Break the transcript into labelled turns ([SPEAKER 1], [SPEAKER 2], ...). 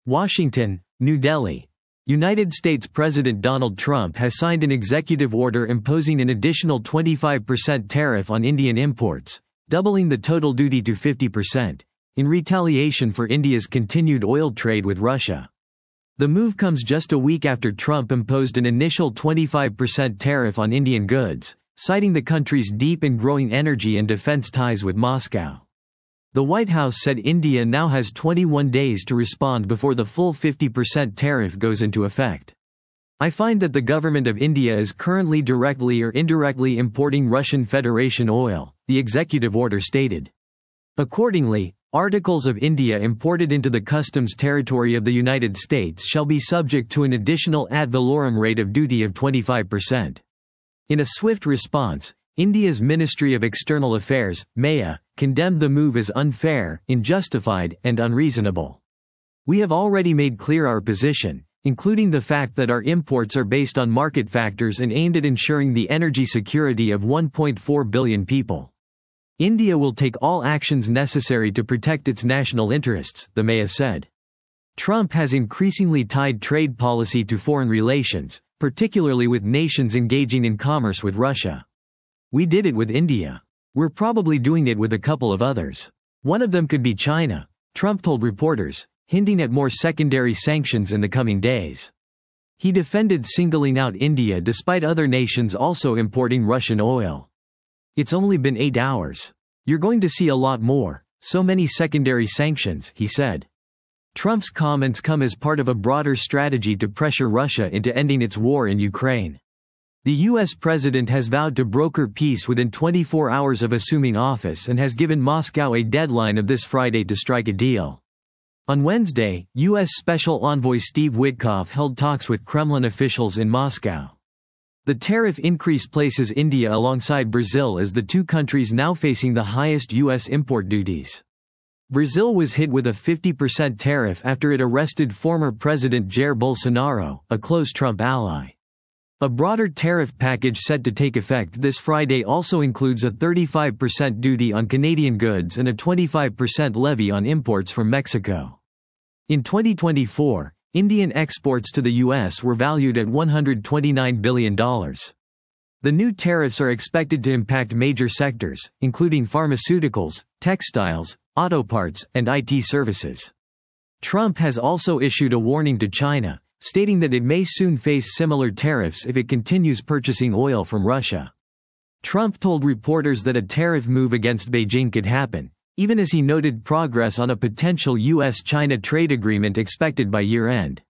[SPEAKER 1] Washington, New Delhi. United States President Donald Trump has signed an executive order imposing an additional 25% tariff on Indian imports, doubling the total duty to 50%, in retaliation for India's continued oil trade with Russia. The move comes just a week after Trump imposed an initial 25% tariff on Indian goods, citing the country's deep and growing energy and defense ties with Moscow. The White House said India now has 21 days to respond before the full 50% tariff goes into effect. I find that the government of India is currently directly or indirectly importing Russian Federation oil, the executive order stated. Accordingly, articles of India imported into the customs territory of the United States shall be subject to an additional ad valorem rate of duty of 25%. In a swift response, India's Ministry of External Affairs, MEA, condemned the move as unfair, unjustified, and unreasonable. We have already made clear our position, including the fact that our imports are based on market factors and aimed at ensuring the energy security of 1.4 billion people. India will take all actions necessary to protect its national interests, the MEA said. Trump has increasingly tied trade policy to foreign relations, particularly with nations engaging in commerce with Russia. We did it with India. We're probably doing it with a couple of others. One of them could be China, Trump told reporters, hinting at more secondary sanctions in the coming days. He defended singling out India despite other nations also importing Russian oil. It's only been 8 hours. You're going to see a lot more, so many secondary sanctions, he said. Trump's comments come as part of a broader strategy to pressure Russia into ending its war in Ukraine. The U.S. president has vowed to broker peace within 24 hours of assuming office and has given Moscow a deadline of this Friday to strike a deal. On Wednesday, U.S. Special Envoy Steve Witkoff held talks with Kremlin officials in Moscow. The tariff increase places India alongside Brazil as the two countries now facing the highest U.S. import duties. Brazil was hit with a 50% tariff after it arrested former President Jair Bolsonaro, a close Trump ally. A broader tariff package set to take effect this Friday also includes a 35% duty on Canadian goods and a 25% levy on imports from Mexico. In 2024, Indian exports to the U.S. were valued at $129 billion. The new tariffs are expected to impact major sectors, including pharmaceuticals, textiles, auto parts, and IT services. Trump has also issued a warning to China, stating that it may soon face similar tariffs if it continues purchasing oil from Russia. Trump told reporters that a tariff move against Beijing could happen, even as he noted progress on a potential U.S.-China trade agreement expected by year-end.